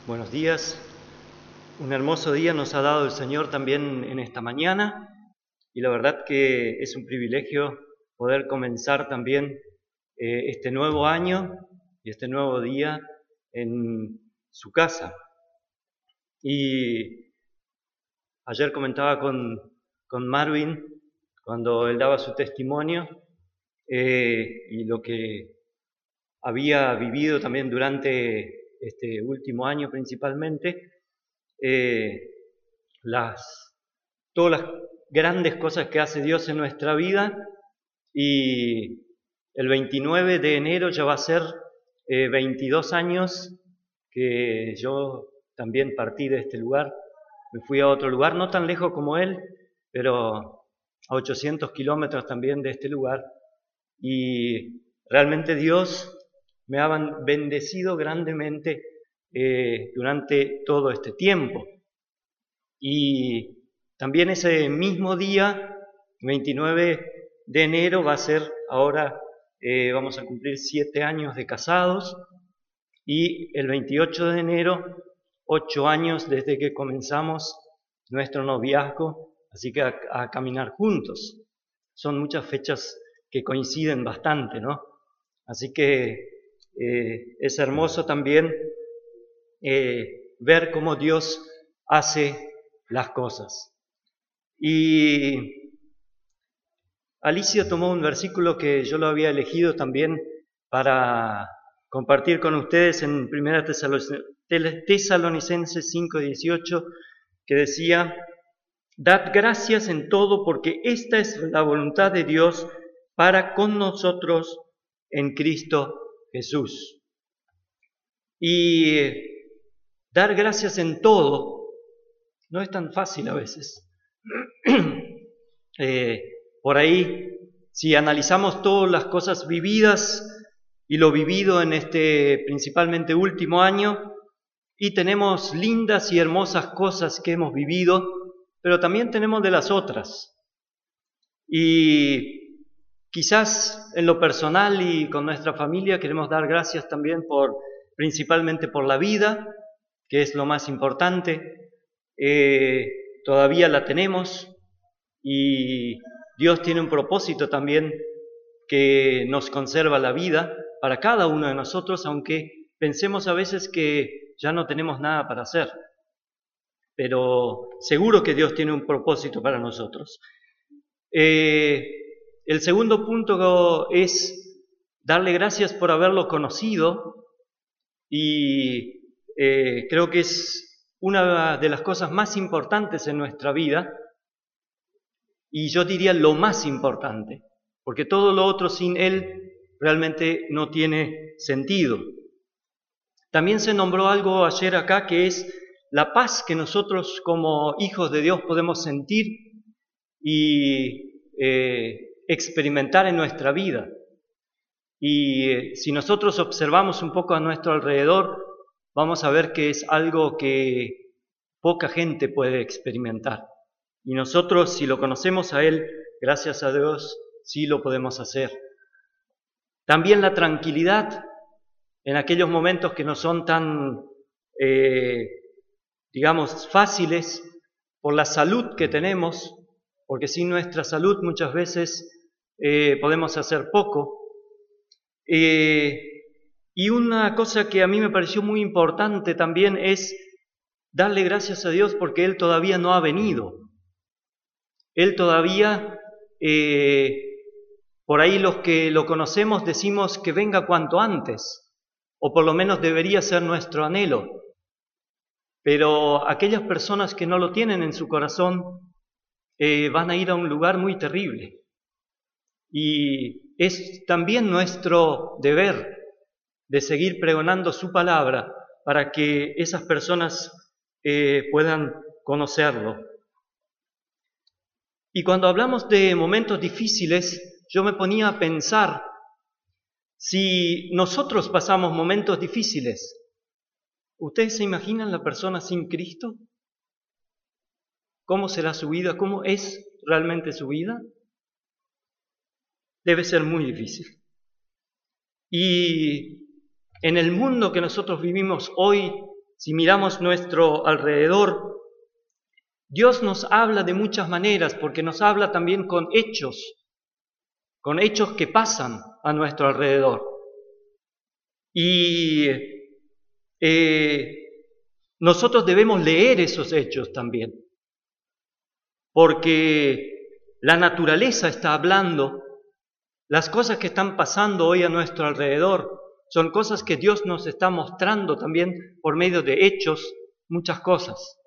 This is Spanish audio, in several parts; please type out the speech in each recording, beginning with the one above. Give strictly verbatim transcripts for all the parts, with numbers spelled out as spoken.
Buenos días. Un hermoso día nos ha dado el Señor también en esta mañana y la verdad que es un privilegio poder comenzar también eh, este nuevo año y este nuevo día en su casa. Y ayer comentaba con, con Marvin cuando él daba su testimonio eh, y lo que había vivido también durante este último año principalmente, eh, las, todas las grandes cosas que hace Dios en nuestra vida, y el veintinueve de enero ya va a ser eh, veintidós años que yo también partí de este lugar, me fui a otro lugar, no tan lejos como él, pero a ochocientos kilómetros también de este lugar, y realmente Dios me ha bendecido grandemente eh, durante todo este tiempo. Y también ese mismo día, veintinueve de enero, va a ser ahora, eh, vamos a cumplir siete años de casados, y el veintiocho de enero, ocho años desde que comenzamos nuestro noviazgo, así que a, a caminar juntos. Son muchas fechas que coinciden bastante, ¿no? Así que eh, es hermoso también eh, ver cómo Dios hace las cosas. Y Alicia tomó un versículo que yo lo había elegido también para compartir con ustedes en primera Tesalonicenses cinco dieciocho, que decía: dad gracias en todo, porque esta es la voluntad de Dios para con nosotros en Cristo Jesús. Y dar gracias en todo no es tan fácil a veces. eh, por ahí, si analizamos todas las cosas vividas y lo vivido en este principalmente último año, y tenemos lindas y hermosas cosas que hemos vivido, pero también tenemos de las otras. Y quizás en lo personal y con nuestra familia queremos dar gracias también por, principalmente por la vida, que es lo más importante. Eh, todavía la tenemos y Dios tiene un propósito también, que nos conserva la vida para cada uno de nosotros, aunque pensemos a veces que ya no tenemos nada para hacer. Pero seguro que Dios tiene un propósito para nosotros. Eh, el segundo punto es darle gracias por haberlo conocido, y eh, creo que es una de las cosas más importantes en nuestra vida, y yo diría lo más importante, porque todo lo otro sin Él realmente no tiene sentido. También se nombró algo ayer acá, que es la paz que nosotros como hijos de Dios podemos sentir y eh, experimentar en nuestra vida. Y eh, si nosotros observamos un poco a nuestro alrededor, vamos a ver que es algo que poca gente puede experimentar. Y nosotros, si lo conocemos a Él, gracias a Dios, sí lo podemos hacer. También la tranquilidad en aquellos momentos que no son tan, eh, digamos, fáciles, por la salud que tenemos, porque sin nuestra salud muchas veces eh, podemos hacer poco. Eh, y una cosa que a mí me pareció muy importante también es darle gracias a Dios porque Él todavía no ha venido. Él todavía, eh, por ahí los que lo conocemos decimos que venga cuanto antes, o por lo menos debería ser nuestro anhelo. Pero aquellas personas que no lo tienen en su corazón eh, van a ir a un lugar muy terrible. Y es también nuestro deber de seguir pregonando su palabra para que esas personas eh, puedan conocerlo. Y cuando hablamos de momentos difíciles, yo me ponía a pensar, si nosotros pasamos momentos difíciles, ¿ustedes se imaginan la persona sin Cristo? ¿Cómo será su vida? ¿Cómo es realmente su vida? Debe ser muy difícil. Y en el mundo que nosotros vivimos hoy, si miramos nuestro alrededor, Dios nos habla de muchas maneras, porque nos habla también con hechos, con hechos que pasan a nuestro alrededor. Y eh, nosotros debemos leer esos hechos también, porque la naturaleza está hablando, las cosas que están pasando hoy a nuestro alrededor son cosas que Dios nos está mostrando también por medio de hechos, muchas cosas.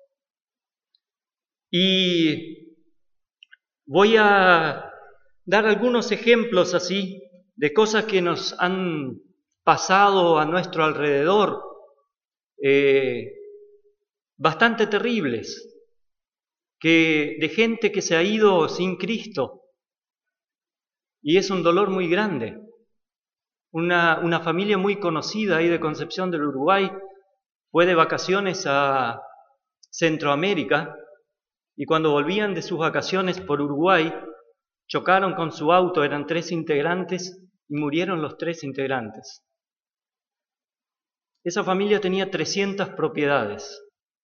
Y voy a dar algunos ejemplos así de cosas que nos han pasado a nuestro alrededor, eh, bastante terribles, que, de gente que se ha ido sin Cristo, y es un dolor muy grande. Una, una familia muy conocida ahí de Concepción del Uruguay fue de vacaciones a Centroamérica, y cuando volvían de sus vacaciones por Uruguay, chocaron con su auto, eran tres integrantes, y murieron los tres integrantes. Esa familia tenía trescientas propiedades.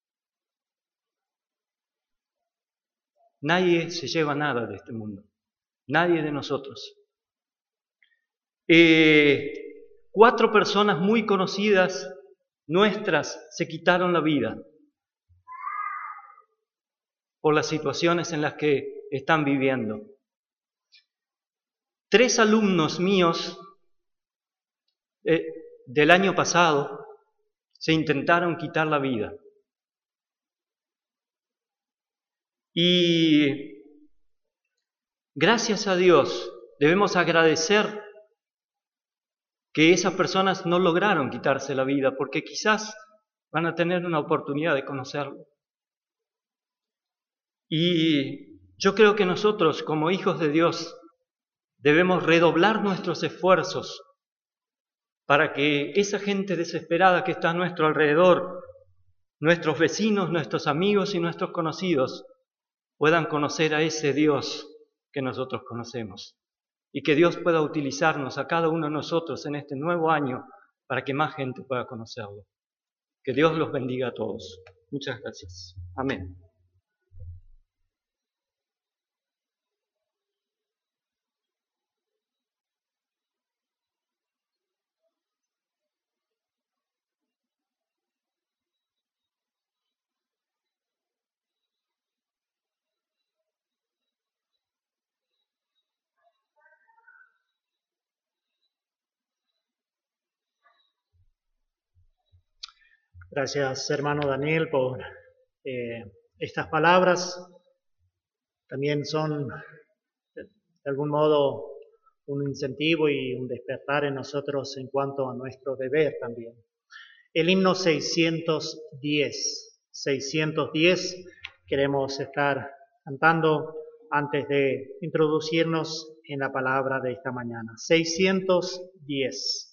Nadie se lleva nada de este mundo, nadie de nosotros. Eh, cuatro personas muy conocidas nuestras se quitaron la vida por las situaciones en las que están viviendo. Tres alumnos míos eh, del año pasado se intentaron quitar la vida. Y gracias a Dios debemos agradecer que esas personas no lograron quitarse la vida, porque quizás van a tener una oportunidad de conocerlo. Y yo creo que nosotros, como hijos de Dios, debemos redoblar nuestros esfuerzos para que esa gente desesperada que está a nuestro alrededor, nuestros vecinos, nuestros amigos y nuestros conocidos, puedan conocer a ese Dios que nosotros conocemos. Y que Dios pueda utilizarnos a cada uno de nosotros en este nuevo año para que más gente pueda conocerlo. Que Dios los bendiga a todos. Muchas gracias. Amén. Gracias, hermano Daniel, por eh, estas palabras. También son, de algún modo, un incentivo y un despertar en nosotros en cuanto a nuestro deber también. El himno seiscientos diez. seiscientos diez queremos estar cantando antes de introducirnos en la palabra de esta mañana. seiscientos diez.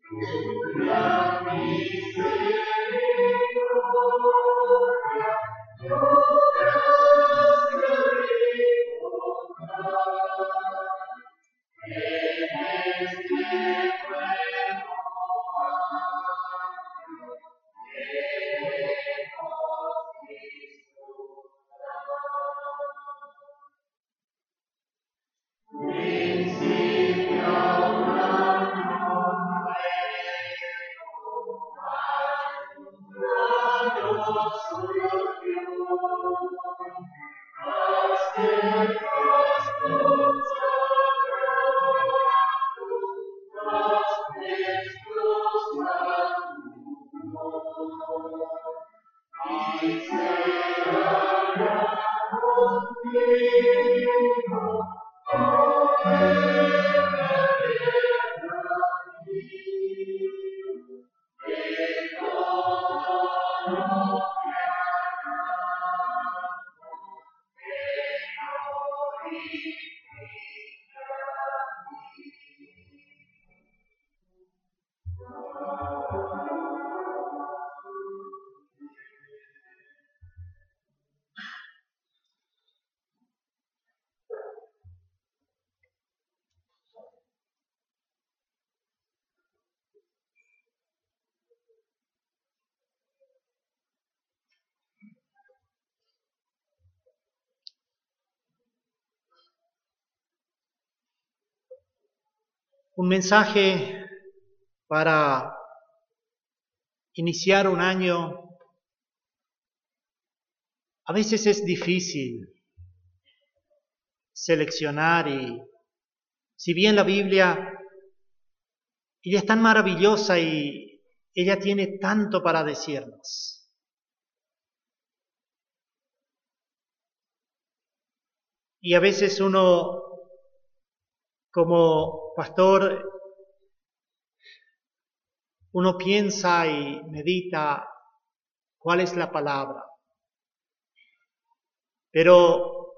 Un mensaje para iniciar un año. A veces es difícil seleccionar y, si bien la Biblia, ella es tan maravillosa y ella tiene tanto para decirnos. Y a veces uno, como pastor, uno piensa y medita cuál es la palabra. Pero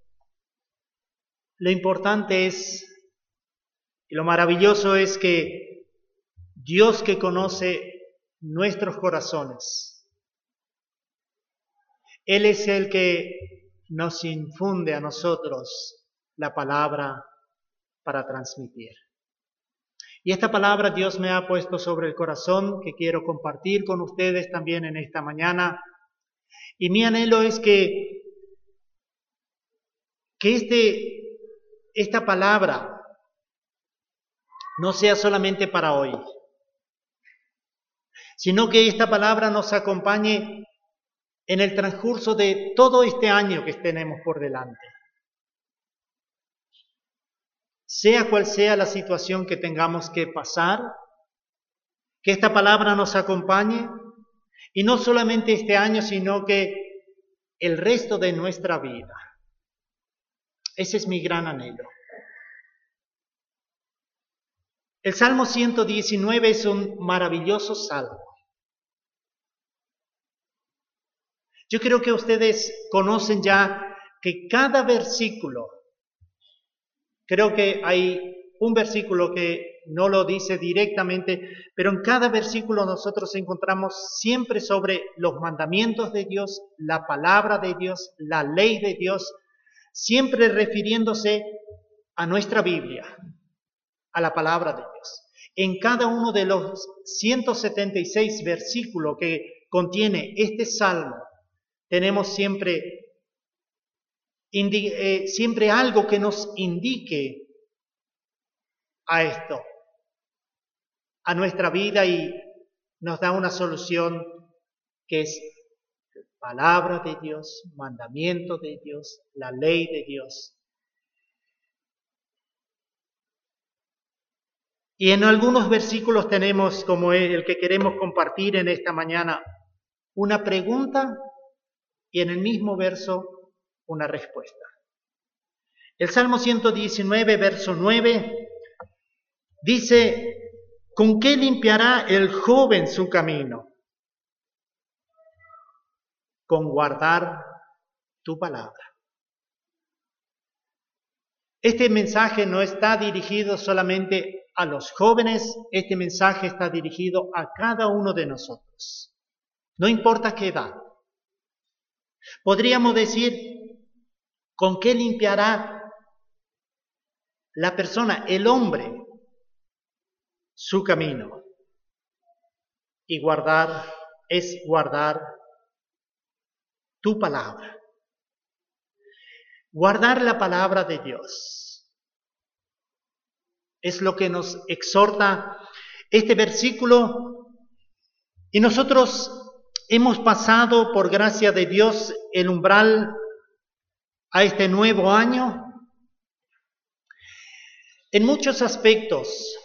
lo importante es, y lo maravilloso es que Dios, que conoce nuestros corazones, Él es el que nos infunde a nosotros la palabra para transmitir. Y esta palabra Dios me ha puesto sobre el corazón, que quiero compartir con ustedes también en esta mañana. Y mi anhelo es que, que este, esta palabra no sea solamente para hoy, sino que esta palabra nos acompañe en el transcurso de todo este año que tenemos por delante. Sea cual sea la situación que tengamos que pasar, que esta palabra nos acompañe, y no solamente este año, sino que el resto de nuestra vida. Ese es mi gran anhelo. El Salmo ciento diecinueve es un maravilloso salmo. Yo creo que ustedes conocen ya que cada versículo, creo que hay un versículo que no lo dice directamente, pero en cada versículo nosotros encontramos siempre sobre los mandamientos de Dios, la palabra de Dios, la ley de Dios, siempre refiriéndose a nuestra Biblia, a la palabra de Dios. En cada uno de los ciento setenta y seis versículos que contiene este salmo, tenemos siempre Indi- eh, siempre algo que nos indique a esto, a nuestra vida, y nos da una solución que es palabra de Dios, mandamiento de Dios, la ley de Dios. Y en algunos versículos tenemos, como el que queremos compartir en esta mañana, una pregunta y en el mismo verso una respuesta. El Salmo ciento diecinueve, verso nueve, dice: ¿con qué limpiará el joven su camino? Con guardar tu palabra. Este mensaje no está dirigido solamente a los jóvenes, este mensaje está dirigido a cada uno de nosotros. No importa qué edad. Podríamos decir, ¿con qué limpiará la persona, el hombre, su camino? Y guardar es guardar tu palabra. Guardar la palabra de Dios. Es lo que nos exhorta este versículo. Y nosotros hemos pasado, por gracia de Dios, el umbral a este nuevo año. En muchos aspectos,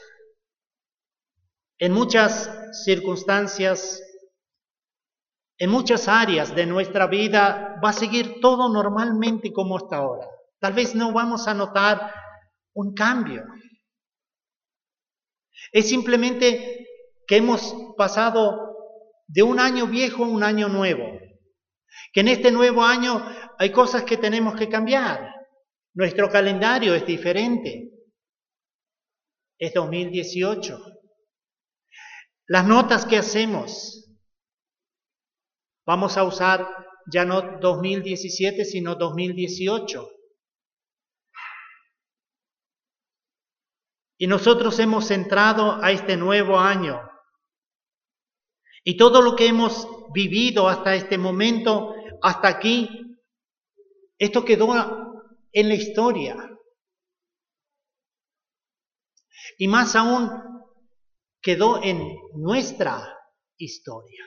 en muchas circunstancias, en muchas áreas de nuestra vida, va a seguir todo normalmente como hasta ahora. Tal vez no vamos a notar un cambio. Es simplemente que hemos pasado de un año viejo a un año nuevo. Que en este nuevo año hay cosas que tenemos que cambiar. Nuestro calendario es diferente. Es dos mil dieciocho. Las notas que hacemos, vamos a usar ya no dos mil diecisiete, sino dos mil dieciocho. Y nosotros hemos entrado a este nuevo año. Y todo lo que hemos vivido hasta este momento, hasta aquí, esto quedó en la historia. Y más aún, quedó en nuestra historia.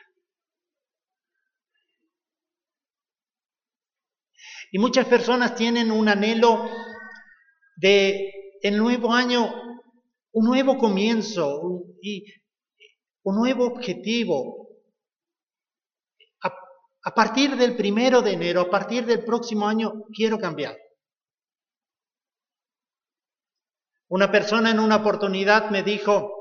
Y muchas personas tienen un anhelo de el nuevo año, un nuevo comienzo un, y un nuevo objetivo. A, a partir del primero de enero, a partir del próximo año, quiero cambiar. Una persona en una oportunidad me dijo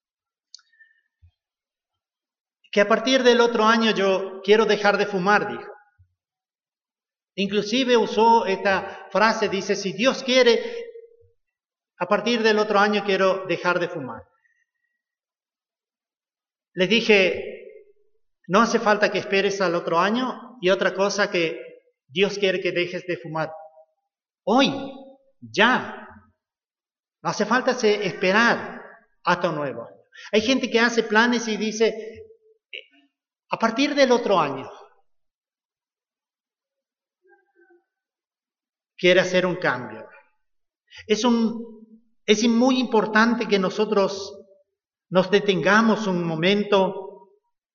que a partir del otro año yo quiero dejar de fumar, dijo. Inclusive usó esta frase, dice, si Dios quiere, a partir del otro año quiero dejar de fumar. Les dije, no hace falta que esperes al otro año, y otra cosa que Dios quiere que dejes de fumar. Hoy, ya. No hace falta esperar hasta un nuevo año. Hay gente que hace planes y dice, a partir del otro año, quiere hacer un cambio. Es, un, es muy importante que nosotros nos detengamos un momento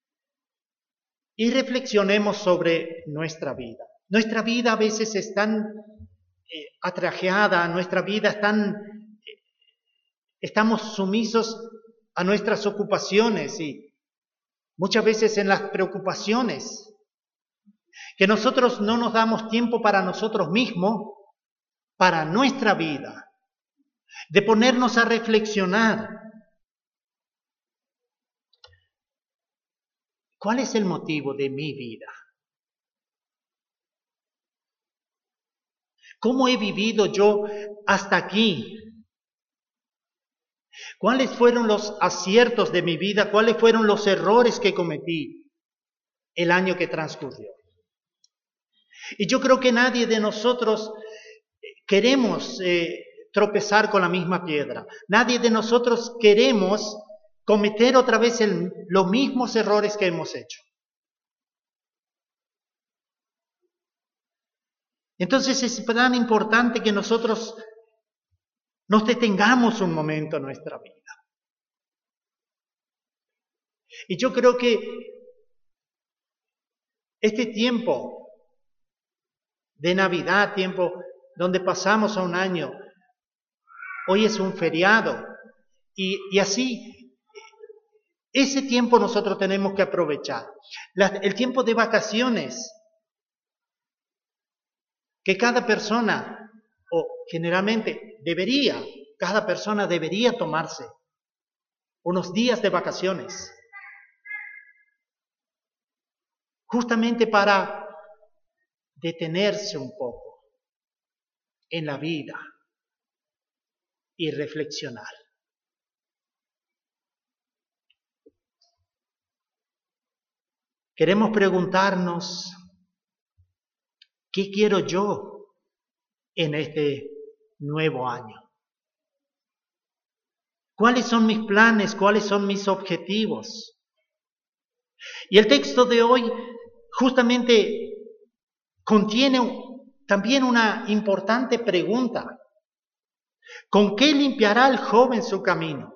y reflexionemos sobre nuestra vida. Nuestra vida a veces es tan eh, atrajeada, nuestra vida es tan... Eh, estamos sumisos a nuestras ocupaciones y muchas veces en las preocupaciones, que nosotros no nos damos tiempo para nosotros mismos, para nuestra vida, de ponernos a reflexionar. ¿Cuál es el motivo de mi vida? ¿Cómo he vivido yo hasta aquí? ¿Cuáles fueron los aciertos de mi vida? ¿Cuáles fueron los errores que cometí el año que transcurrió? Y yo creo que nadie de nosotros queremos eh, tropezar con la misma piedra. Nadie de nosotros queremos cometer otra vez el, los mismos errores que hemos hecho. Entonces es tan importante que nosotros nos detengamos un momento en nuestra vida. Y yo creo que este tiempo de Navidad, tiempo donde pasamos a un año, hoy es un feriado, y, y así, ese tiempo nosotros tenemos que aprovechar. La, el tiempo de vacaciones, que cada persona, o generalmente debería, cada persona debería tomarse unos días de vacaciones, justamente para detenerse un poco en la vida y reflexionar. queremos preguntarnos, ¿qué quiero yo en este nuevo año? ¿Cuáles son mis planes? ¿Cuáles son mis objetivos? Y el texto de hoy justamente contiene también una importante pregunta. ¿Con qué limpiará el joven su camino?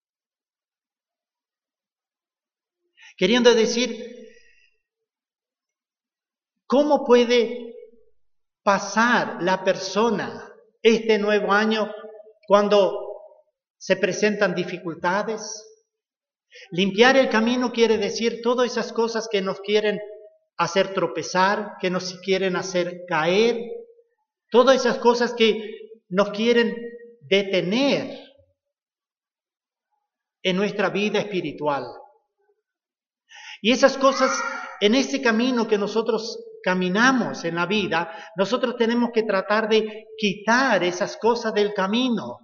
Queriendo decir, ¿cómo puede pasar la persona este nuevo año cuando se presentan dificultades? Limpiar el camino quiere decir todas esas cosas que nos quieren hacer tropezar, que nos quieren hacer caer, todas esas cosas que nos quieren detener en nuestra vida espiritual. Y esas cosas, en ese camino que nosotros caminamos en la vida, nosotros tenemos que tratar de quitar esas cosas del camino.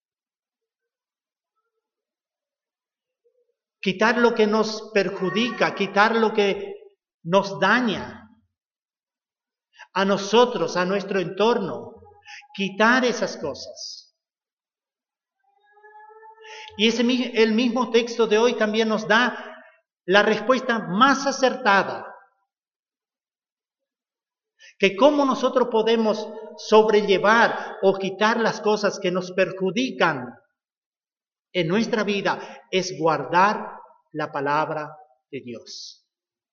Quitar lo que nos perjudica, quitar lo que nos daña a nosotros, a nuestro entorno. Quitar esas cosas. Y ese, el mismo texto de hoy también nos da la respuesta más acertada. Que cómo nosotros podemos sobrellevar o quitar las cosas que nos perjudican en nuestra vida es guardar la palabra de Dios.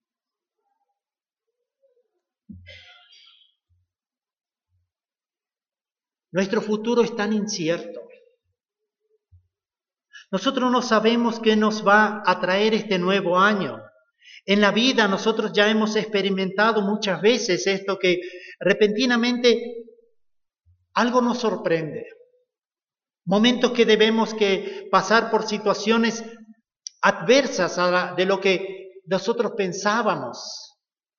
Nuestro futuro es tan incierto. Nosotros no sabemos qué nos va a traer este nuevo año. En la vida nosotros ya hemos experimentado muchas veces esto que repentinamente algo nos sorprende. Momentos que debemos que pasar por situaciones adversas a la, de lo que nosotros pensábamos.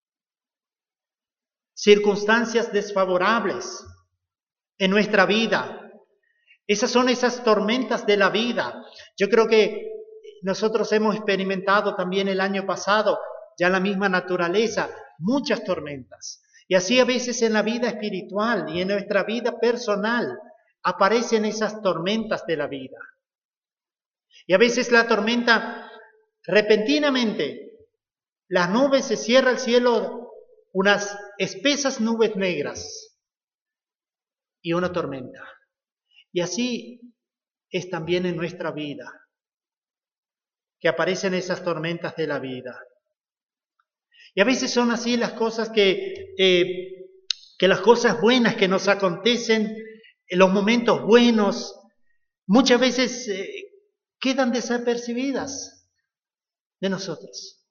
Circunstancias desfavorables en nuestra vida. Esas son esas tormentas de la vida. Yo creo que nosotros hemos experimentado también el año pasado, ya la misma naturaleza, muchas tormentas. Y así a veces en la vida espiritual y en nuestra vida personal aparecen esas tormentas de la vida. Y a veces la tormenta, repentinamente, las nubes, se cierra el cielo, unas espesas nubes negras y una tormenta. Y así es también en nuestra vida, que aparecen esas tormentas de la vida. Y a veces son así las cosas que, eh, que las cosas buenas que nos acontecen, en los momentos buenos, muchas veces eh, quedan desapercibidas de nosotros.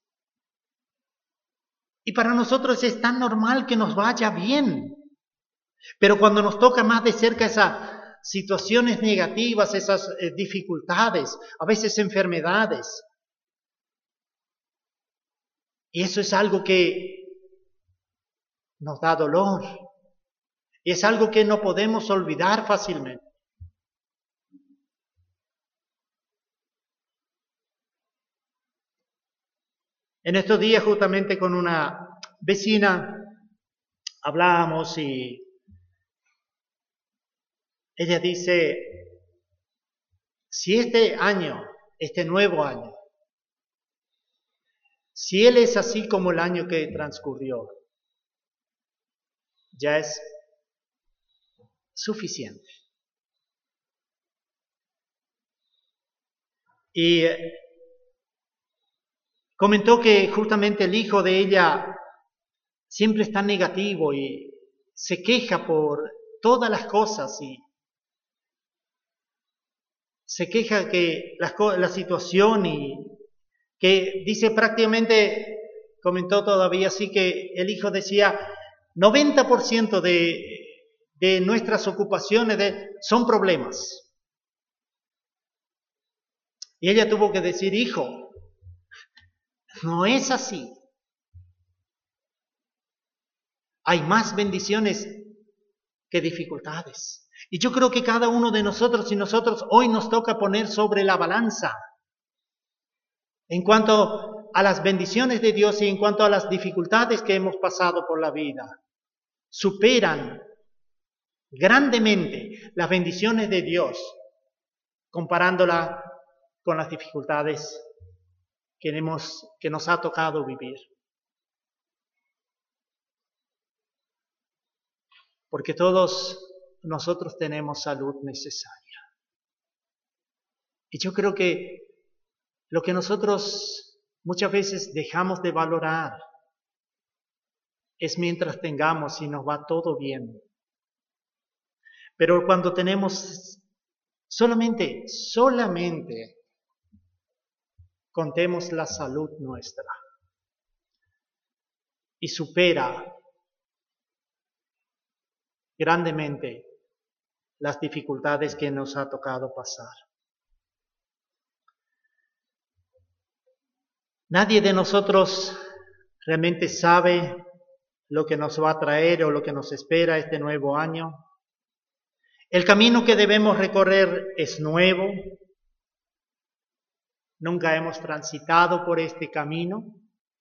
Y para nosotros es tan normal que nos vaya bien. Pero cuando nos toca más de cerca esas situaciones negativas, esas eh, dificultades, a veces enfermedades, y eso es algo que nos da dolor. Y es algo que no podemos olvidar fácilmente. En estos días, justamente con una vecina, hablábamos y ella dice, si este año, este nuevo año, si él es así como el año que transcurrió, ya es suficiente. Y comentó que justamente el hijo de ella siempre está negativo y se queja por todas las cosas y se queja que la, la situación y que dice prácticamente, comentó todavía así que el hijo decía, noventa por ciento de, de nuestras ocupaciones de, son problemas. Y ella tuvo que decir, hijo, no es así. Hay más bendiciones que dificultades. Y yo creo que cada uno de nosotros y nosotros hoy nos toca poner sobre la balanza en cuanto a las bendiciones de Dios y en cuanto a las dificultades que hemos pasado por la vida, superan grandemente las bendiciones de Dios, comparándola con las dificultades que, hemos, que nos ha tocado vivir. Porque todos nosotros tenemos salud necesaria. Y yo creo que lo que nosotros muchas veces dejamos de valorar es mientras tengamos y nos va todo bien. Pero cuando tenemos solamente, solamente contemos la salud nuestra y supera grandemente las dificultades que nos ha tocado pasar. Nadie de nosotros realmente sabe lo que nos va a traer o lo que nos espera este nuevo año. El camino que debemos recorrer es nuevo. Nunca hemos transitado por este camino.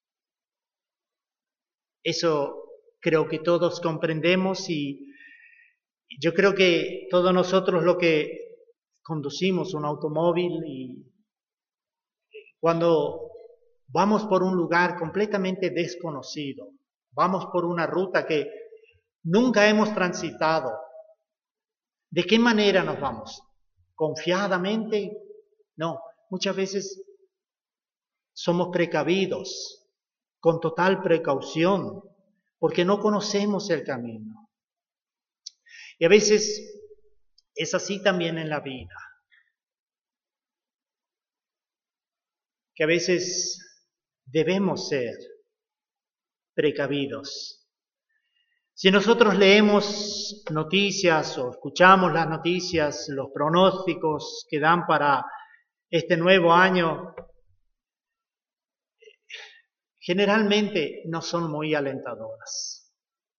Eso creo que todos comprendemos y yo creo que todos nosotros lo que conducimos un automóvil y cuando vamos por un lugar completamente desconocido, vamos por una ruta que nunca hemos transitado, ¿de qué manera nos vamos? ¿Confiadamente? No, muchas veces somos precavidos, con total precaución, porque no conocemos el camino. Y a veces es así también en la vida, que a veces debemos ser precavidos. Si nosotros leemos noticias o escuchamos las noticias, los pronósticos que dan para este nuevo año, generalmente no son muy alentadoras.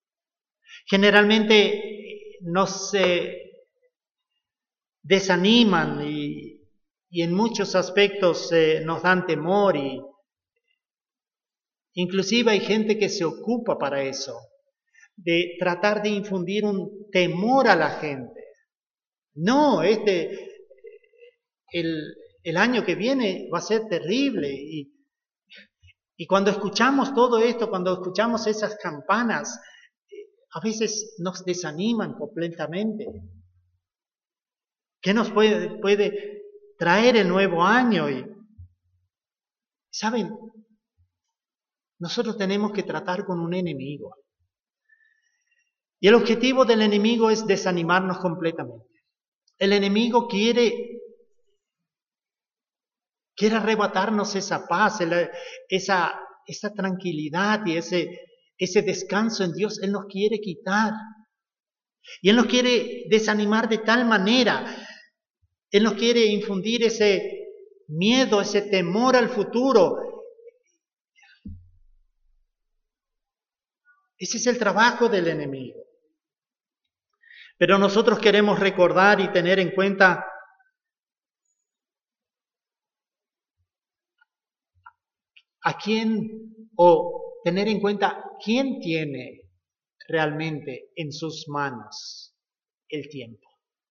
Generalmente nos eh, desaniman y, y en muchos aspectos eh, nos dan temor y inclusive hay gente que se ocupa para eso, de tratar de infundir un temor a la gente. No, este, el, el año que viene va a ser terrible. Y, y cuando escuchamos todo esto, cuando escuchamos esas campanas, a veces nos desaniman completamente. ¿Qué nos puede, puede traer el nuevo año? Y, ¿saben? Nosotros tenemos que tratar con un enemigo. Y el objetivo del enemigo es desanimarnos completamente. El enemigo quiere, quiere arrebatarnos esa paz, esa, esa tranquilidad y ese, ese descanso en Dios. Él nos quiere quitar. Y Él nos quiere desanimar de tal manera. Él nos quiere infundir ese miedo, ese temor al futuro. Ese es el trabajo del enemigo. Pero nosotros queremos recordar y tener en cuenta a quién, o tener en cuenta quién tiene realmente en sus manos el tiempo.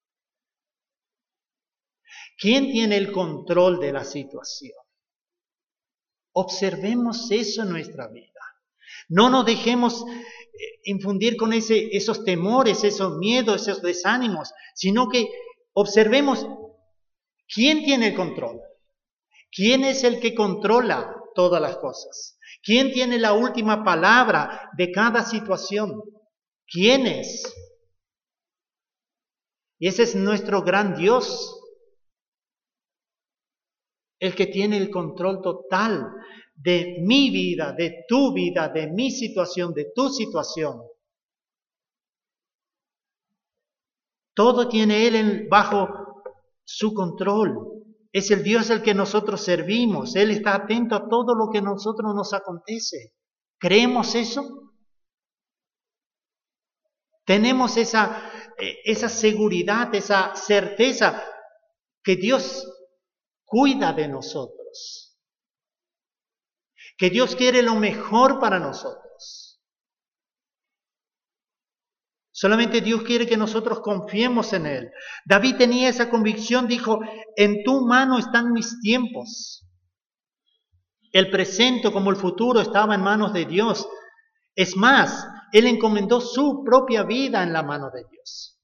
¿Quién tiene el control de la situación? Observemos eso en nuestra vida. No nos dejemos infundir con ese, esos temores, esos miedos, esos desánimos, sino que observemos quién tiene el control, quién es el que controla todas las cosas, quién tiene la última palabra de cada situación, quién es. Y ese es nuestro gran Dios, el que tiene el control total de mi vida, de tu vida, de mi situación, de tu situación. Todo tiene Él en, bajo su control. Es el Dios al que nosotros servimos. Él está atento a todo lo que a nosotros nos acontece. ¿Creemos eso? Tenemos esa, esa seguridad, esa certeza que Dios cuida de nosotros. que Dios quiere lo mejor para nosotros. Solamente Dios quiere que nosotros confiemos en Él. David tenía esa convicción, dijo, en tu mano están mis tiempos. El presente como el futuro estaba en manos de Dios. Es más, él encomendó su propia vida en la mano de Dios.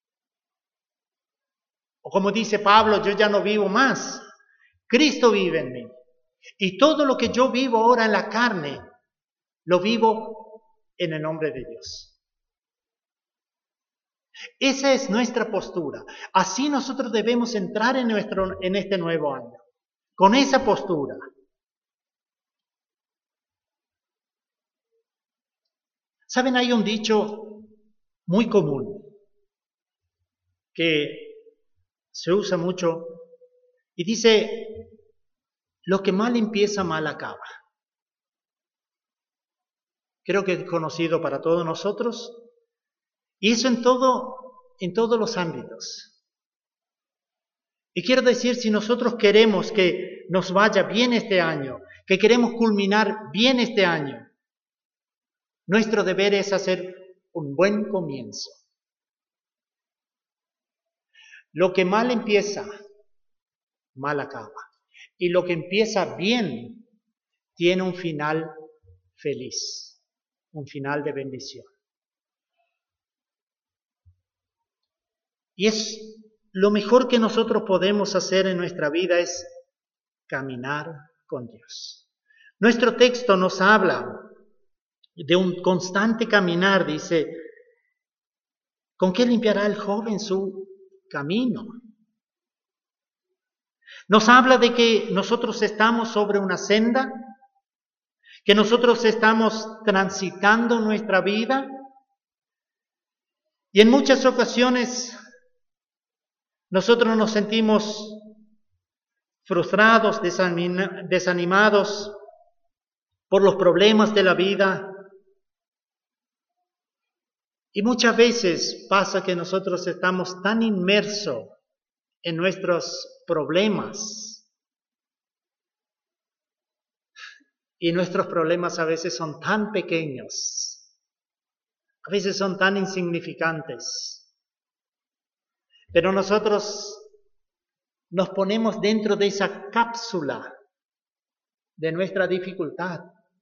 O como dice Pablo, yo ya no vivo más. Cristo vive en mí. Y todo lo que yo vivo ahora en la carne, lo vivo en el nombre de Dios. Esa es nuestra postura. Así nosotros debemos entrar en, nuestro, en este nuevo año. Con esa postura. ¿Saben? Hay un dicho muy común que se usa mucho y dice, lo que mal empieza, mal acaba. Creo que es conocido para todos nosotros y eso en todo, en todos los ámbitos. Y quiero decir, si nosotros queremos que nos vaya bien este año, que queremos culminar bien este año, nuestro deber es hacer un buen comienzo. Lo que mal empieza, mal acaba. Y lo que empieza bien, tiene un final feliz, un final de bendición. Y es lo mejor que nosotros podemos hacer en nuestra vida es caminar con Dios. Nuestro texto nos habla de un constante caminar, dice, ¿con qué limpiará el joven su camino? Nos habla de que nosotros estamos sobre una senda, que nosotros estamos transitando nuestra vida y en muchas ocasiones nosotros nos sentimos frustrados, desanimados por los problemas de la vida. Y muchas veces pasa que nosotros estamos tan inmersos en nuestros problemas. Y nuestros problemas a veces son tan pequeños, a veces son tan insignificantes. Pero nosotros nos ponemos dentro de esa cápsula de nuestra dificultad,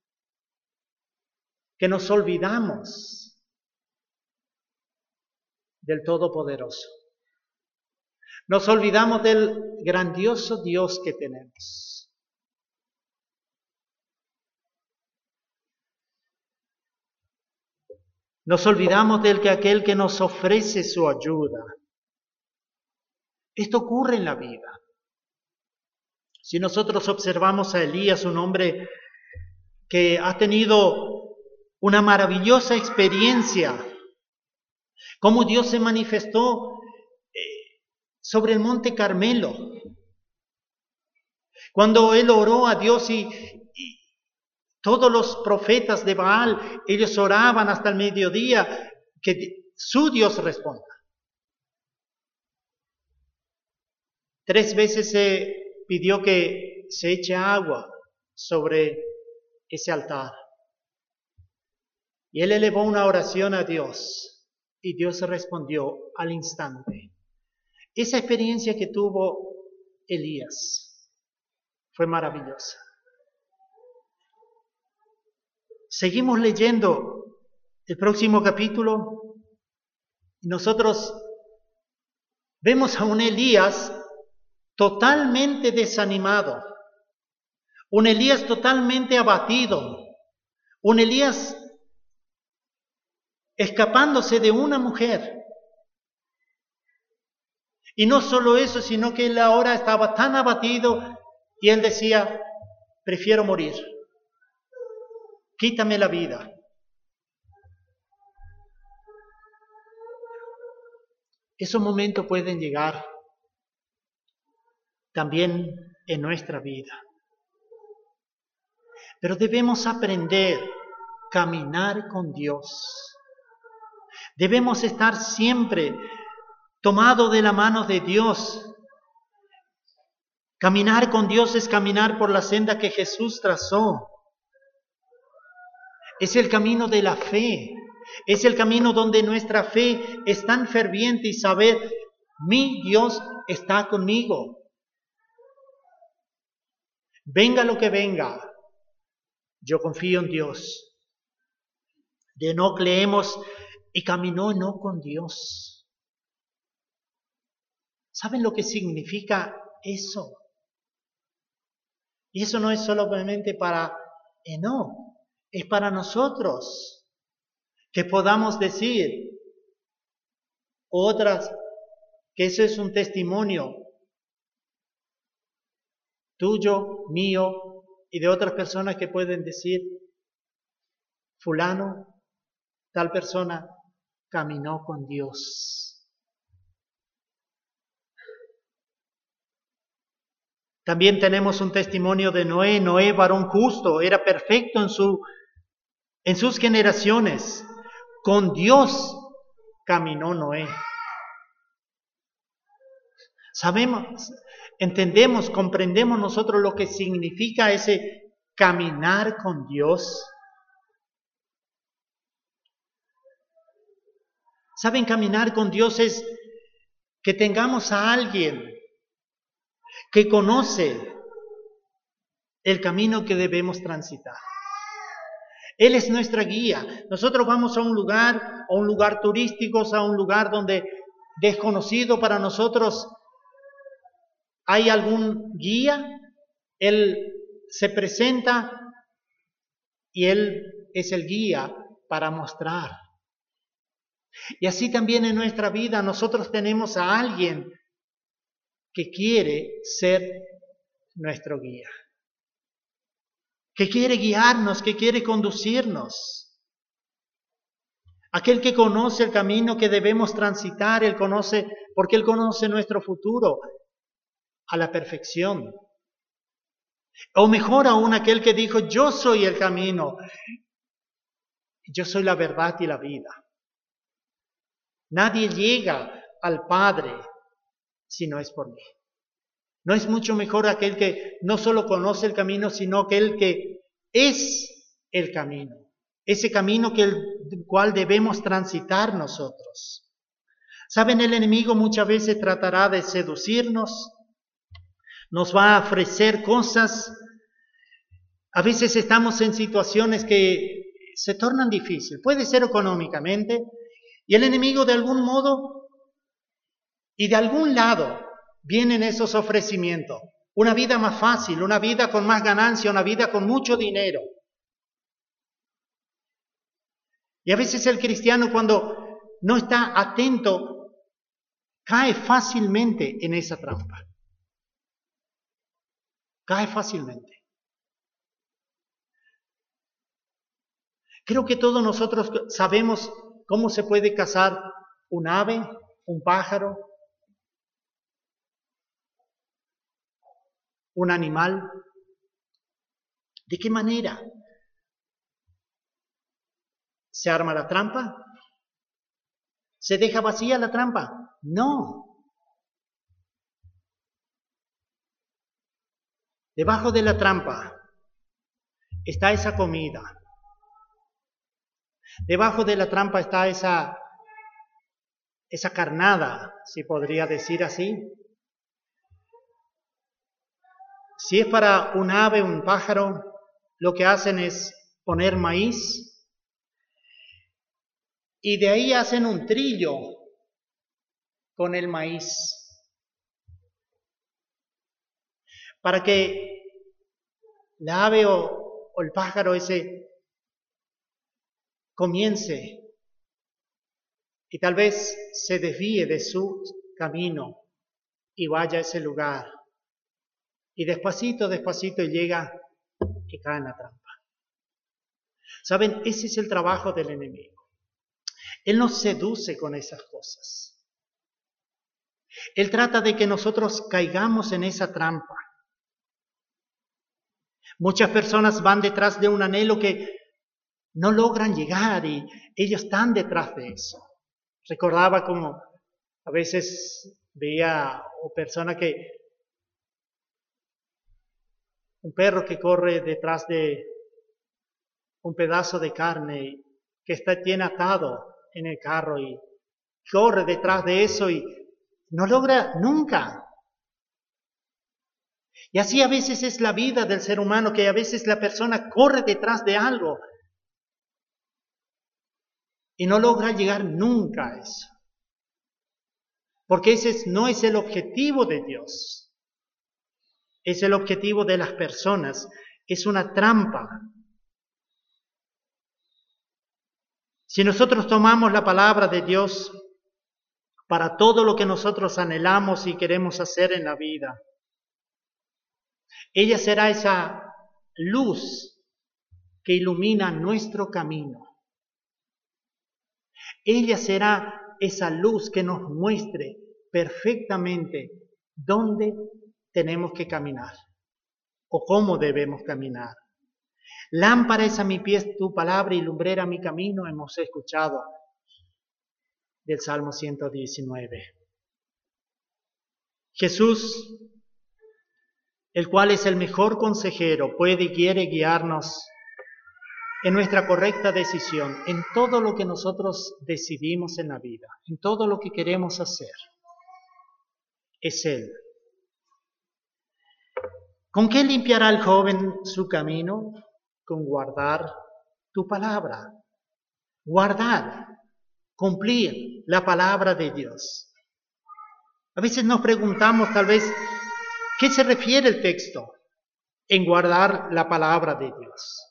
que nos olvidamos del Todopoderoso. Nos olvidamos del grandioso Dios que tenemos. Nos olvidamos del que aquel que nos ofrece su ayuda. Esto ocurre en la vida. Si nosotros observamos a Elías, un hombre que ha tenido una maravillosa experiencia, cómo Dios se manifestó sobre el monte Carmelo. Cuando él oró a Dios y, y todos los profetas de Baal, ellos oraban hasta el mediodía que su Dios responda. Tres veces se pidió que se eche agua sobre ese altar. Y él elevó una oración a Dios y Dios respondió al instante. Esa experiencia que tuvo Elías fue maravillosa. Seguimos leyendo el próximo capítulo y nosotros vemos a un Elías totalmente desanimado, un Elías totalmente abatido, un Elías escapándose de una mujer. Y no solo eso, sino que él ahora estaba tan abatido y él decía, prefiero morir, quítame la vida. Esos momentos pueden llegar también en nuestra vida. Pero debemos aprender a caminar con Dios. Debemos estar siempre tomados de la mano de Dios. Caminar con Dios es caminar por la senda que Jesús trazó. Es el camino de la fe. Es el camino donde nuestra fe es tan ferviente y saber, mi Dios está conmigo. Venga lo que venga, yo confío en Dios. De Enoc leemos, y caminó no con Dios. ¿Saben lo que significa eso? Y eso no es solamente para Enoc, es para nosotros, que podamos decir otras, que eso es un testimonio tuyo, mío y de otras personas que pueden decir, fulano, tal persona caminó con Dios. También tenemos un testimonio de Noé. Noé, varón justo, era perfecto en, su, en sus generaciones. Con Dios caminó Noé. Sabemos, entendemos, comprendemos nosotros lo que significa ese caminar con Dios. ¿Saben? Caminar con Dios es que tengamos a alguien que conoce el camino que debemos transitar. Él es nuestra guía. Nosotros vamos a un lugar, a un lugar turístico, a un lugar donde desconocido para nosotros, ¿hay algún guía? Él se presenta y Él es el guía para mostrar. Y así también en nuestra vida nosotros tenemos a alguien que quiere ser nuestro guía, que quiere guiarnos, que quiere conducirnos. Aquel que conoce el camino que debemos transitar, Él conoce, porque Él conoce nuestro futuro a la perfección. O mejor aún, aquel que dijo, yo soy el camino, yo soy la verdad y la vida. Nadie llega al Padre si no es por mí. ¿No es mucho mejor aquel que no solo conoce el camino, sino aquel que es el camino? Ese camino que el cual debemos transitar nosotros. ¿Saben? El enemigo muchas veces tratará de seducirnos, nos va a ofrecer cosas. A veces estamos en situaciones que se tornan difíciles. Puede ser económicamente, y el enemigo de algún modo y de algún lado vienen esos ofrecimientos. Una vida más fácil, una vida con más ganancia, una vida con mucho dinero. Y a veces el cristiano, cuando no está atento, cae fácilmente en esa trampa. Cae fácilmente. Creo que todos nosotros sabemos cómo se puede cazar un ave, un pájaro, un animal. ¿De qué manera? ¿Se arma la trampa? ¿Se deja vacía la trampa? No. Debajo de la trampa está esa comida. Debajo de la trampa está esa, esa carnada, si podría decir así. Si es para un ave, un pájaro, lo que hacen es poner maíz y de ahí hacen un trillo con el maíz para que la ave o, o el pájaro ese comience y tal vez se desvíe de su camino y vaya a ese lugar. Y despacito, despacito llega y cae en la trampa. ¿Saben? Ese es el trabajo del enemigo. Él nos seduce con esas cosas. Él trata de que nosotros caigamos en esa trampa. Muchas personas van detrás de un anhelo que no logran llegar y ellos están detrás de eso. Recordaba como a veces veía o persona que un perro que corre detrás de un pedazo de carne que está bien atado en el carro y corre detrás de eso y no logra nunca. Y así a veces es la vida del ser humano, que a veces la persona corre detrás de algo y no logra llegar nunca a eso. Porque ese no es el objetivo de Dios. Es el objetivo de las personas. Es una trampa. Si nosotros tomamos la palabra de Dios para todo lo que nosotros anhelamos y queremos hacer en la vida, ella será esa luz que ilumina nuestro camino. Ella será esa luz que nos muestre perfectamente dónde tenemos que caminar o cómo debemos caminar. Lámpara es a mi pie tu palabra y lumbrera mi camino, hemos escuchado del Salmo ciento diecinueve. Jesús, el cual es el mejor consejero, puede y quiere guiarnos en nuestra correcta decisión, en todo lo que nosotros decidimos en la vida, en todo lo que queremos hacer. Es Él. ¿Con qué limpiará el joven su camino? Con guardar tu palabra. Guardar, cumplir la palabra de Dios. A veces nos preguntamos tal vez, ¿qué se refiere el texto en guardar la palabra de Dios?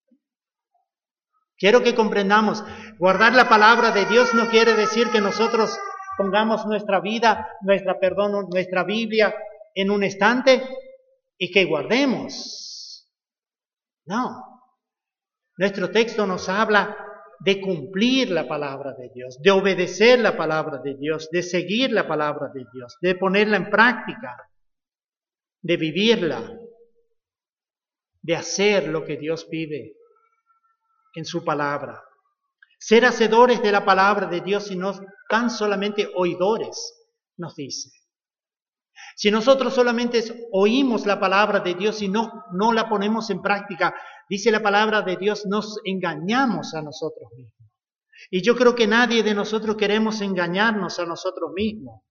Quiero que comprendamos, guardar la palabra de Dios no quiere decir que nosotros pongamos nuestra vida, nuestra, perdón, nuestra Biblia en un estante y que guardemos. No. Nuestro texto nos habla de cumplir la palabra de Dios, de obedecer la palabra de Dios, de seguir la palabra de Dios, de ponerla en práctica, de vivirla, de hacer lo que Dios pide en su palabra. Ser hacedores de la palabra de Dios y no tan solamente oidores, nos dice. Si nosotros solamente oímos la palabra de Dios y no, no la ponemos en práctica, dice la palabra de Dios, nos engañamos a nosotros mismos. Y yo creo que nadie de nosotros queremos engañarnos a nosotros mismos.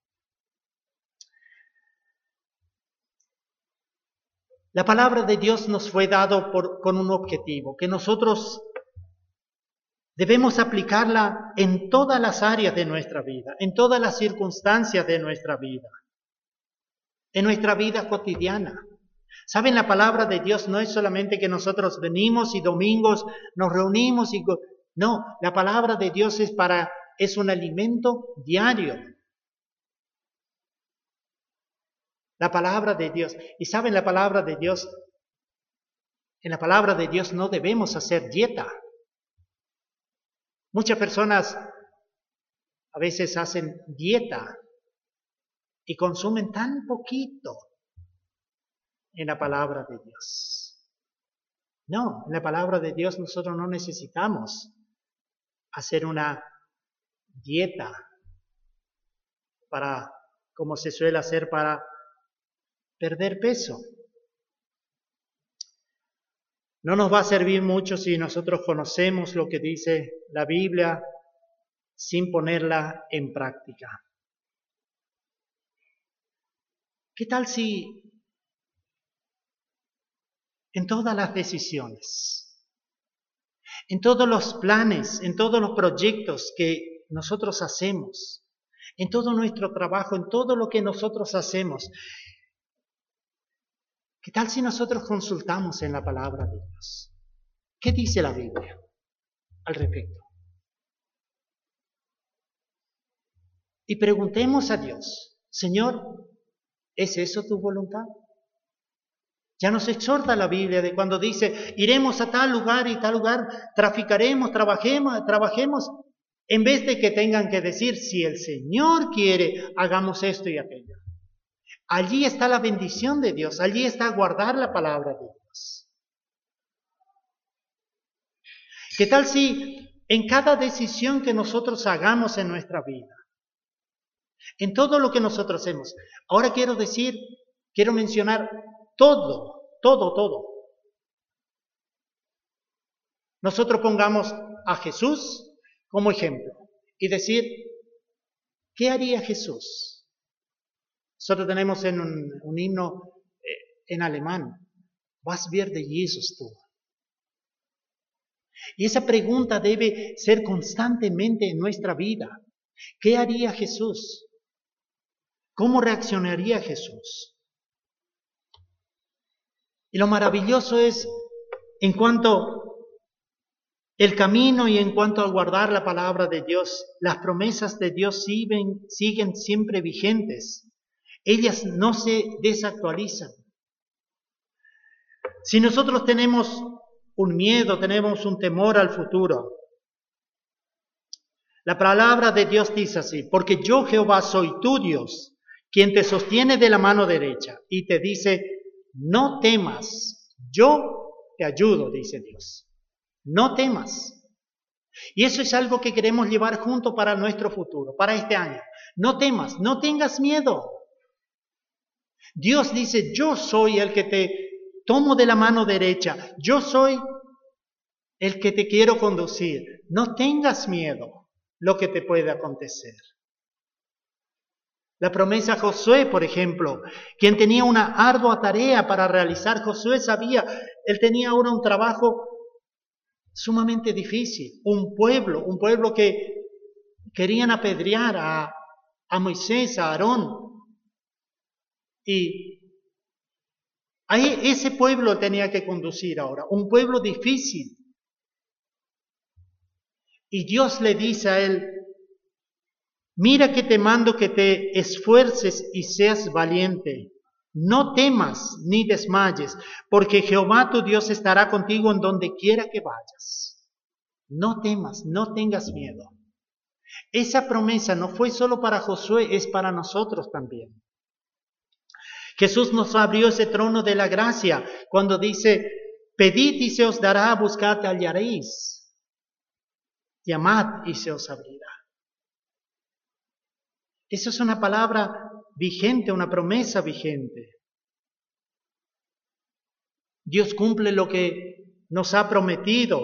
La palabra de Dios nos fue dado por, con un objetivo, que nosotros debemos aplicarla en todas las áreas de nuestra vida, en todas las circunstancias de nuestra vida, en nuestra vida cotidiana. ¿Saben? La palabra de Dios no es solamente que nosotros venimos y domingos nos reunimos y... No, la palabra de Dios es, para, es un alimento diario. La palabra de Dios. Y ¿saben? La palabra de Dios, en la palabra de Dios no debemos hacer dieta. Muchas personas a veces hacen dieta y consumen tan poquito en la palabra de Dios. No, en la palabra de Dios nosotros no necesitamos hacer una dieta para, como se suele hacer para perder peso. No nos va a servir mucho si nosotros conocemos lo que dice la Biblia sin ponerla en práctica. ¿Qué tal si en todas las decisiones, en todos los planes, en todos los proyectos que nosotros hacemos, en todo nuestro trabajo, en todo lo que nosotros hacemos, qué tal si nosotros consultamos en la palabra de Dios? ¿Qué dice la Biblia al respecto? Y preguntemos a Dios, Señor, ¿es eso tu voluntad? Ya nos exhorta la Biblia de cuando dice, iremos a tal lugar y tal lugar, traficaremos, trabajemos, trabajemos, en vez de que tengan que decir, si el Señor quiere, hagamos esto y aquello. Allí está la bendición de Dios, allí está guardar la palabra de Dios. ¿Qué tal si en cada decisión que nosotros hagamos en nuestra vida, en todo lo que nosotros hacemos, ahora quiero decir, quiero mencionar todo, todo, todo. nosotros pongamos a Jesús como ejemplo y decir, ¿qué haría Jesús? Nosotros tenemos en un, un himno eh, en alemán, Was würde Jesus tun? Y esa pregunta debe ser constantemente en nuestra vida. ¿Qué haría Jesús? ¿Cómo reaccionaría Jesús? Y lo maravilloso es, en cuanto el camino y en cuanto a guardar la palabra de Dios, las promesas de Dios siguen, siguen siempre vigentes. Ellas no se desactualizan. Si nosotros tenemos un miedo, tenemos un temor al futuro, la palabra de Dios dice así, porque yo Jehová soy tu Dios, quien te sostiene de la mano derecha y te dice, no temas, yo te ayudo, dice Dios. No temas. Y eso es algo que queremos llevar junto para nuestro futuro, para este año. No temas, no tengas miedo. Dios dice, yo soy el que te tomo de la mano derecha, yo soy el que te quiero conducir. No tengas miedo lo que te puede acontecer. La promesa a Josué, por ejemplo, quien tenía una ardua tarea para realizar, Josué sabía, él tenía ahora un trabajo sumamente difícil, un pueblo, un pueblo que querían apedrear a, a Moisés, a Aarón, y a ese pueblo tenía que conducir ahora, un pueblo difícil. Y Dios le dice a él, mira que te mando que te esfuerces y seas valiente. No temas ni desmayes, porque Jehová tu Dios estará contigo en donde quiera que vayas. No temas, no tengas miedo. Esa promesa no fue solo para Josué, es para nosotros también. Jesús nos abrió ese trono de la gracia cuando dice, pedid y se os dará, buscad y hallaréis. Llamad y se os abrirá. Esa es una palabra vigente, una promesa vigente. Dios cumple lo que nos ha prometido.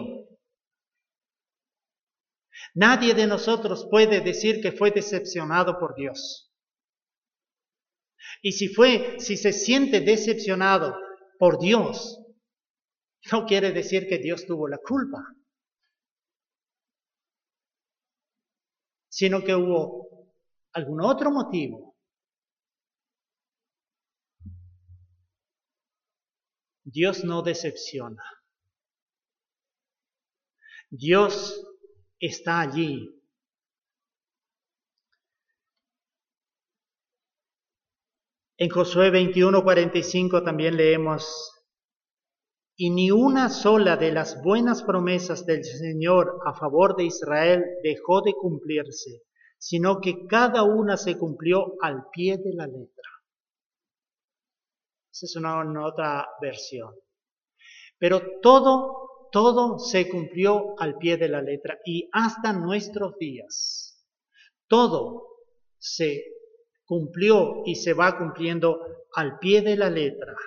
Nadie de nosotros puede decir que fue decepcionado por Dios. Y si fue, si se siente decepcionado por Dios, no quiere decir que Dios tuvo la culpa, sino que hubo algún otro motivo. Dios no decepciona. Dios está allí. En Josué veintiuno, cuarenta y cinco también leemos, y ni una sola de las buenas promesas del Señor a favor de Israel dejó de cumplirse, sino que cada una se cumplió al pie de la letra. Esa es una, una otra versión. Pero todo, todo se cumplió al pie de la letra y hasta nuestros días. Todo se cumplió y se va cumpliendo al pie de la letra.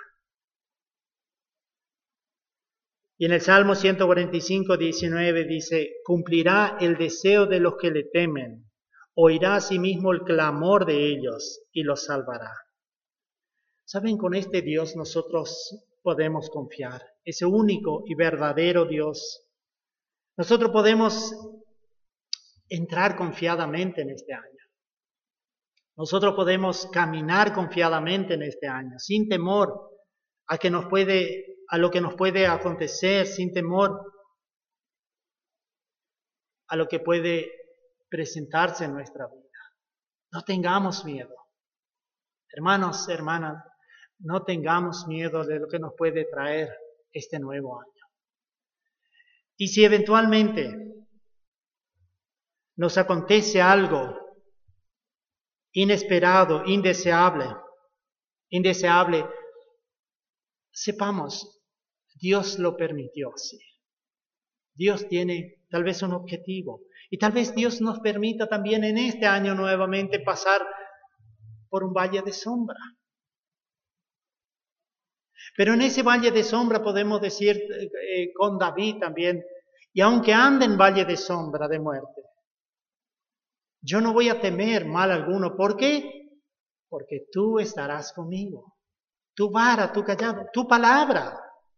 Y en el Salmo ciento cuarenta y cinco, diecinueve dice, cumplirá el deseo de los que le temen, oirá asimismo el clamor de ellos y los salvará. ¿Saben? Con este Dios nosotros podemos confiar, ese único y verdadero Dios. Nosotros podemos entrar confiadamente en este año. Nosotros podemos caminar confiadamente en este año, sin temor a que nos puede, a lo que nos puede acontecer, sin temor a lo que puede presentarse en nuestra vida. No tengamos miedo. Hermanos, hermanas, no tengamos miedo de lo que nos puede traer este nuevo año. Y si eventualmente nos acontece algo inesperado, indeseable, indeseable, sepamos, Dios lo permitió así. Dios tiene tal vez un objetivo y tal vez Dios nos permita también en este año nuevamente pasar por un valle de sombra. Pero en ese valle de sombra podemos decir eh, con David también, Y aunque ande en valle de sombra de muerte, yo no voy a temer mal alguno. ¿Por qué? Porque tú estarás conmigo. Tu vara, tu callado, tu palabra.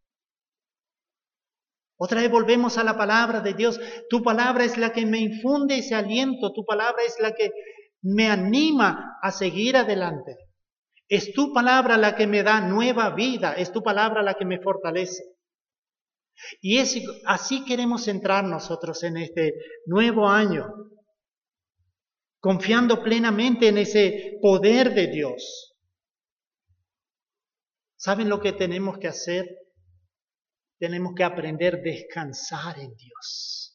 Otra vez volvemos a la palabra de Dios. Tu palabra es la que me infunde ese aliento. Tu palabra es la que me anima a seguir adelante. Es tu palabra la que me da nueva vida. Es tu palabra la que me fortalece. Y es, así queremos entrar nosotros en este nuevo año, confiando plenamente en ese poder de Dios. ¿Saben lo que tenemos que hacer? Tenemos que aprender a descansar en Dios.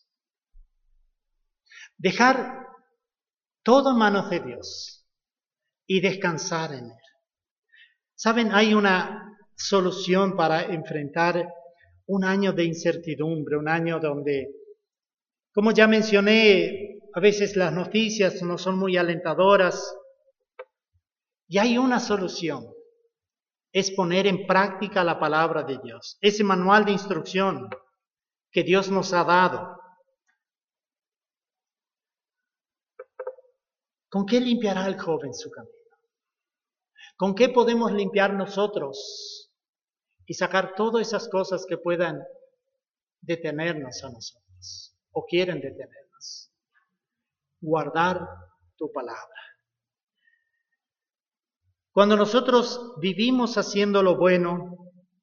Dejar todo en manos de Dios y descansar en Él. ¿Saben? Hay una solución para enfrentar un año de incertidumbre, un año donde, como ya mencioné, a veces las noticias no son muy alentadoras. Y hay una solución, es poner en práctica la palabra de Dios, ese manual de instrucción que Dios nos ha dado. ¿Con qué limpiará el joven su camino? ¿Con qué podemos limpiar nosotros y sacar todas esas cosas que puedan detenernos a nosotros o quieren detenernos? Guardar tu palabra. Cuando nosotros vivimos haciendo lo bueno,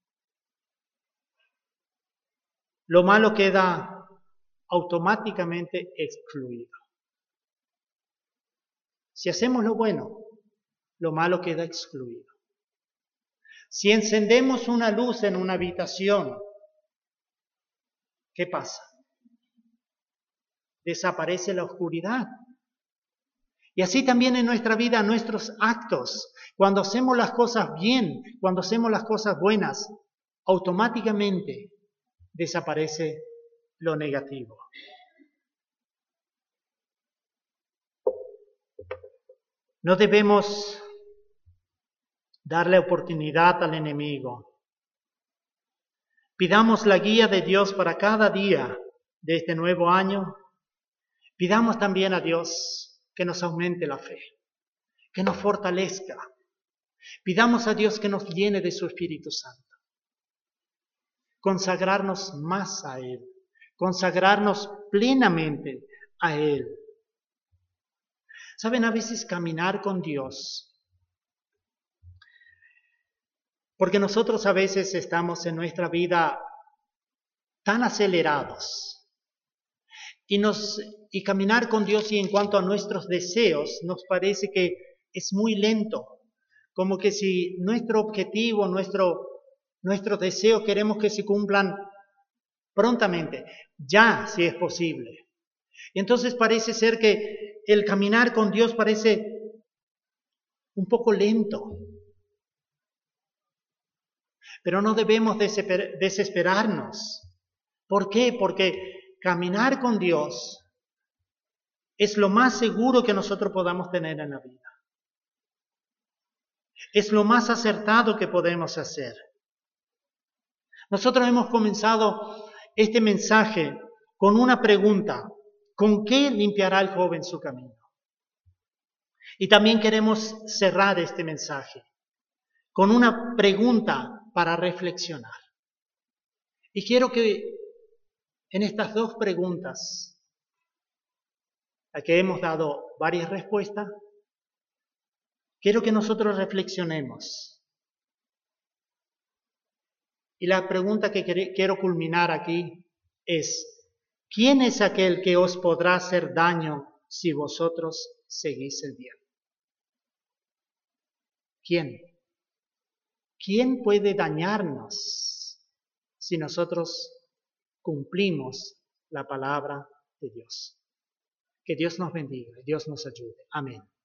lo malo queda automáticamente excluido. Si hacemos lo bueno, lo malo queda excluido. Si encendemos una luz en una habitación, ¿qué pasa? Desaparece la oscuridad. Y así también en nuestra vida, nuestros actos, cuando hacemos las cosas bien, cuando hacemos las cosas buenas, automáticamente desaparece lo negativo. No debemos darle oportunidad al enemigo. Pidamos la guía de Dios para cada día de este nuevo año. Pidamos también a Dios que nos aumente la fe, que nos fortalezca. Pidamos a Dios que nos llene de su Espíritu Santo. Consagrarnos más a Él, consagrarnos plenamente a Él. Saben, a veces caminar con Dios, porque nosotros a veces estamos en nuestra vida tan acelerados y, nos, y caminar con Dios y en cuanto a nuestros deseos nos parece que es muy lento, como que si nuestro objetivo, nuestro, nuestro deseo queremos que se cumplan prontamente, ya si es posible. Y entonces parece ser que el caminar con Dios parece un poco lento. Pero no debemos desesperarnos. ¿Por qué? Porque caminar con Dios es lo más seguro que nosotros podamos tener en la vida. Es lo más acertado que podemos hacer. Nosotros hemos comenzado este mensaje con una pregunta. ¿Con qué limpiará el joven su camino? Y también queremos cerrar este mensaje con una pregunta para reflexionar. Y quiero que en estas dos preguntas, a que hemos dado varias respuestas, quiero que nosotros reflexionemos. Y la pregunta que quiero culminar aquí es, ¿quién es aquel que os podrá hacer daño si vosotros seguís el bien? ¿Quién? ¿Quién puede dañarnos si nosotros cumplimos la palabra de Dios? Que Dios nos bendiga, Dios nos ayude. Amén.